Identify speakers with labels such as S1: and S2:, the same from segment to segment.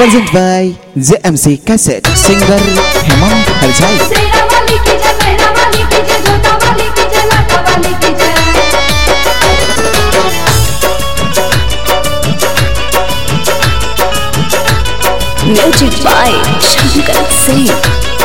S1: Presented by JMC Cassette, singer Hemant Harjai.
S2: Music by Shankar Singh.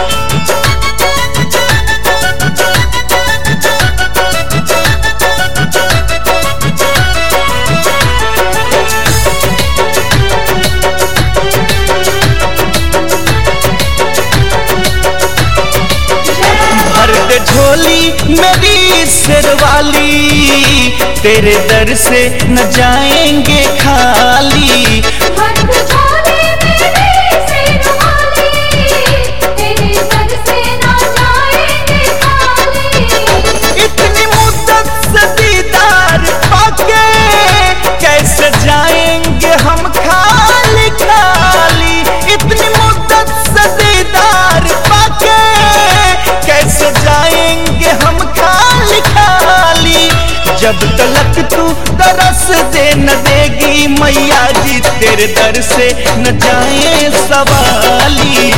S3: झोली मेरी शेरवाली, तेरे दर से न जाएंगे खाली। इतनी मुद्दत से दीदार पाके कैसे जाएंगे हम खाली खाली। इतनी मुद्दत से दीदार पाके कैसे जाएंगे हम खाली खाली। जब तलक तू तरस दे न देगी मैया जी, तेरे दर से न जाए सवाली।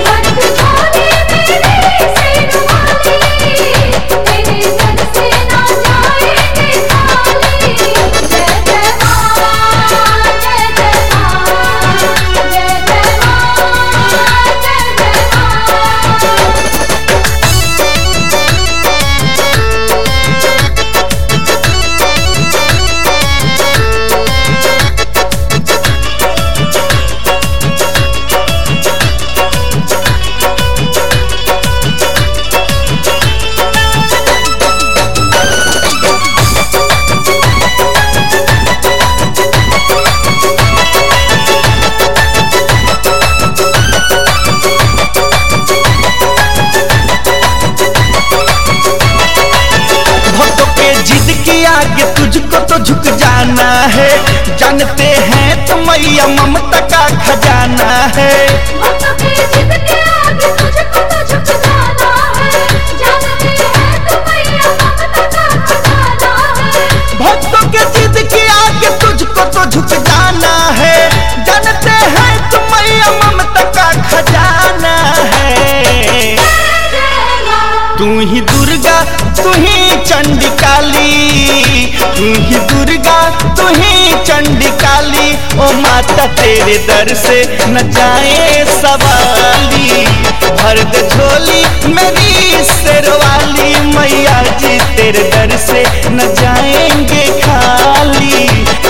S3: आगे तुझको तो झुक जाना है, जानते हैं तो मैया ममता का खजाना है। भक्तों के जिद के आगे तुझको तो झुक जाना है, जानते हैं तो मैया ममता का खजाना है। भक्तों के जिद के आगे तुझको तो झुक जाना है, जानते हैं तो मैया ममता का खजाना है। तू ही दुर्गा तू ही चंडी काली, तू ही दुर्गा तू ही चंडी काली। ओ माता तेरे दर से न जाए सवाली, भर दे झोली मेरी शेरवाली। मैया जी तेरे दर से न जाएंगे खाली।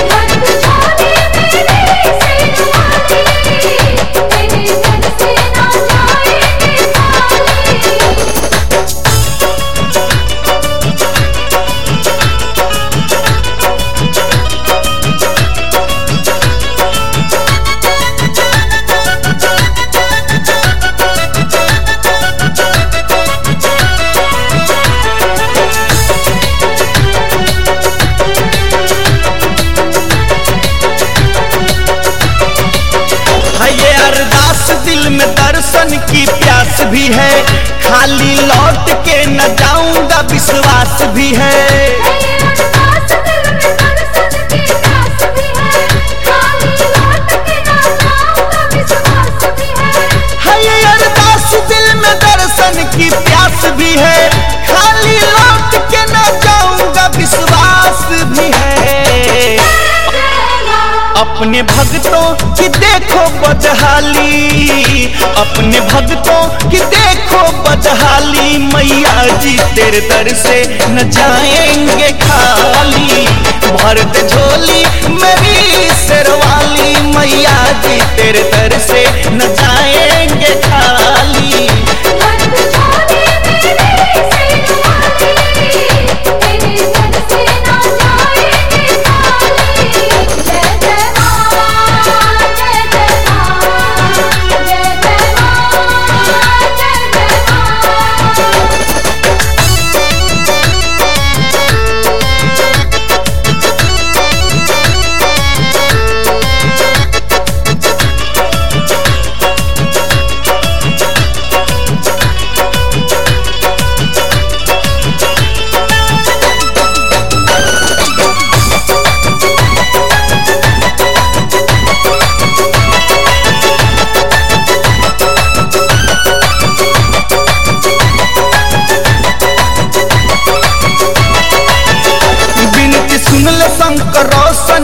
S3: दिल में दर्शन की प्यास भी है, खाली लौट के न जाऊंगा विश्वास भी है। ये अरदास दिल में दर्शन की प्यास भी है, खाली लौट के न जाऊंगा विश्वास भी है। अपने भक्तों की देखो बदहाली, अपने भक्तों की देखो बदहाली। मैया जी तेरे दर से न जाएंगे खाली, भर दे झोली मेरी शेरवाली। मैया जी तेरे दर से न जाएंगे खाली।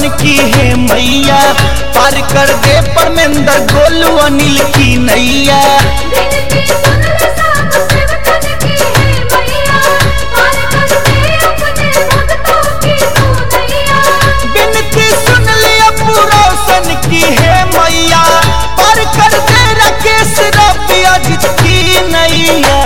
S3: रोशन की है मैया, पार कर दे परमेंद्र गोलू अनिल की नैया। बिनती सुन लिया रोशन की है मैया, पार कर दे राकेश रवि अजित की नैया।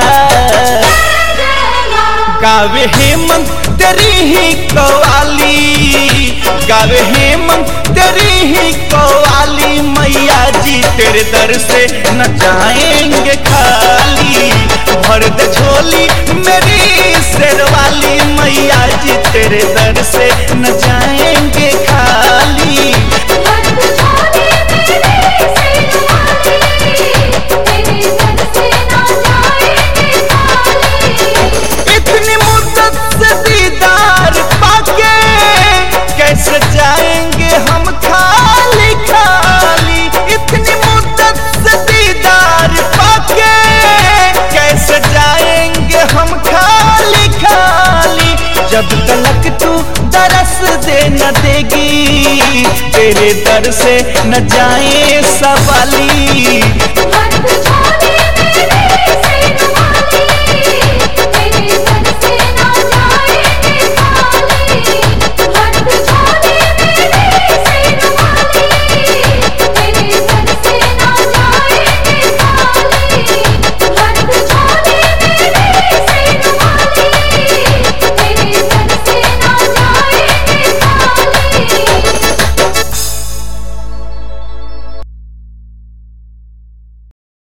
S3: गावे हेमंत तेरी ही कवाली, गावे हेमंत तेरी ही कवाली, मैया जी तेरे दर से न जाएंगे खाली, भर दे झोली मेरी शेरवाली, मैया जी तेरे दर से न जाएंगे खाली। इतनी मुद्दत से दीदार पाके कैसे जाएंगे हम खाली खाली, इतनी मुद्दत से दीदार पाके कैसे जाएंगे हम खाली खाली। जब तलक तू दरस दे न देगी, तेरे दर से न जाए सवाली।